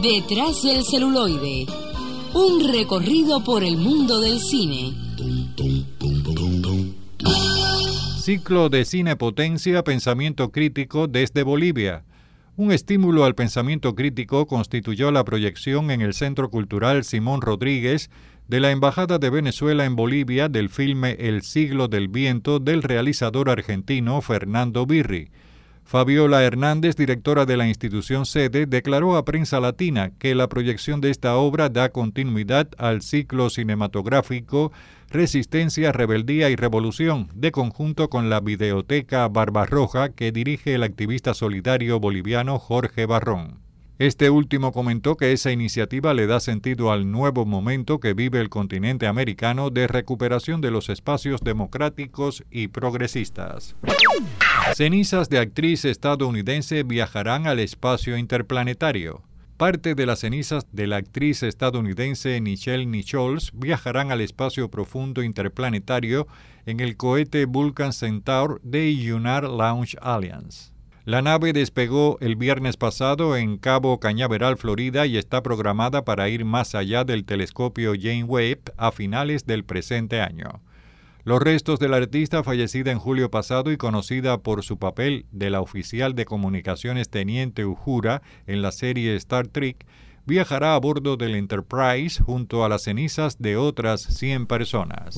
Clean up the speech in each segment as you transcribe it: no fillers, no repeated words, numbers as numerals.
Detrás del celuloide. Un recorrido por el mundo del cine. Ciclo de Cine Potencia, Pensamiento Crítico desde Bolivia. Un estímulo al pensamiento crítico constituyó la proyección en el Centro Cultural Simón Rodríguez de la Embajada de Venezuela en Bolivia del filme El siglo del viento del realizador argentino Fernando Birri. Fabiola Hernández, directora de la institución sede, declaró a Prensa Latina que la proyección de esta obra da continuidad al ciclo cinematográfico Resistencia, Rebeldía y Revolución, de conjunto con la Videoteca Barbarroja que dirige el activista solidario boliviano Jorge Barrón. Este último comentó que esa iniciativa le da sentido al nuevo momento que vive el continente americano de recuperación de los espacios democráticos y progresistas. Cenizas de actriz estadounidense viajarán al espacio interplanetario. Parte de las cenizas de la actriz estadounidense Nichelle Nichols viajarán al espacio profundo interplanetario en el cohete Vulcan Centaur de Lunar Launch Alliance. La nave despegó el viernes pasado en Cabo Cañaveral, Florida, y está programada para ir más allá del telescopio James Webb a finales del presente año. Los restos de la artista, fallecida en julio pasado y conocida por su papel de la oficial de comunicaciones Teniente Uhura en la serie Star Trek, viajará a bordo del Enterprise junto a las cenizas de otras 100 personas.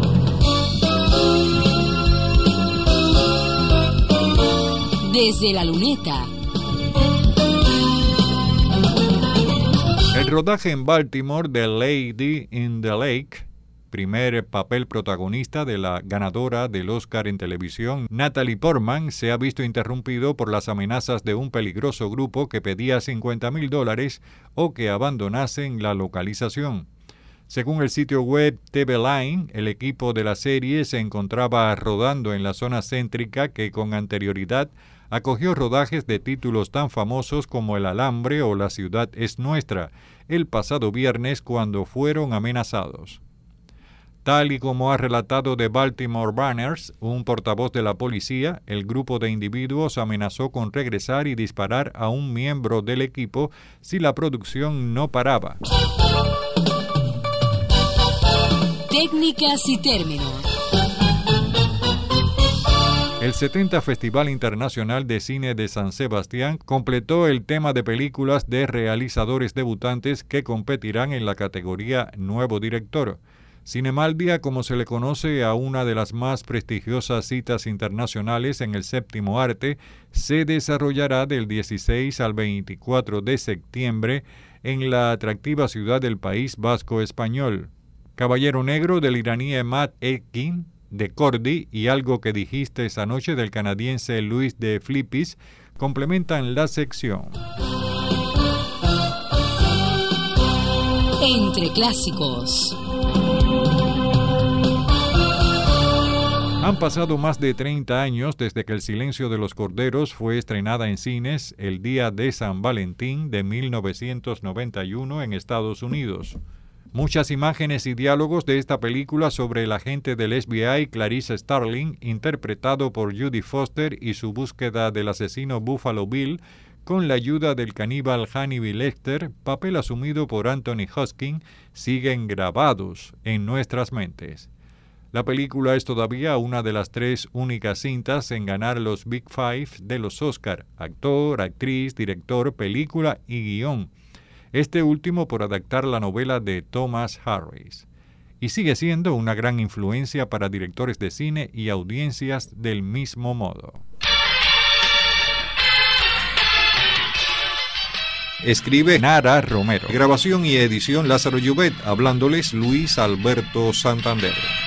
Desde la luneta. El rodaje en Baltimore de Lady in the Lake, primer papel protagonista de la ganadora del Oscar en televisión, Natalie Portman, se ha visto interrumpido por las amenazas de un peligroso grupo que pedía $50,000 o que abandonasen la localización. Según el sitio web TV Line, el equipo de la serie se encontraba rodando en la zona céntrica que con anterioridad acogió rodajes de títulos tan famosos como El Alambre o La ciudad es nuestra, el pasado viernes cuando fueron amenazados. Tal y como ha relatado The Baltimore Banners, un portavoz de la policía, el grupo de individuos amenazó con regresar y disparar a un miembro del equipo si la producción no paraba. Técnicas y términos. El 70 Festival Internacional de Cine de San Sebastián completó el tema de películas de realizadores debutantes que competirán en la categoría Nuevo Director. Cinemaldia, como se le conoce a una de las más prestigiosas citas internacionales en el séptimo arte, se desarrollará del 16 al 24 de septiembre en la atractiva ciudad del País Vasco Español. Caballero Negro del iraní Emad Ekin, de Cordy, y Algo que dijiste esa noche del canadiense Luis de Flippis complementan la sección. Entre clásicos. Han pasado más de 30 años desde que El silencio de los corderos fue estrenada en cines el día de San Valentín de 1991 en Estados Unidos. Muchas imágenes y diálogos de esta película sobre el agente del FBI Clarice Starling, interpretado por Jodie Foster, y su búsqueda del asesino Buffalo Bill, con la ayuda del caníbal Hannibal Lecter, papel asumido por Anthony Hopkins, siguen grabados en nuestras mentes. La película es todavía una de las 3 únicas cintas en ganar los Big Five de los Oscar: actor, actriz, director, película y guión. Este último por adaptar la novela de Thomas Harris. Y sigue siendo una gran influencia para directores de cine y audiencias del mismo modo. Escribe Nara Romero. Grabación y edición Lázaro Llobet. Hablándoles Luis Alberto Santander.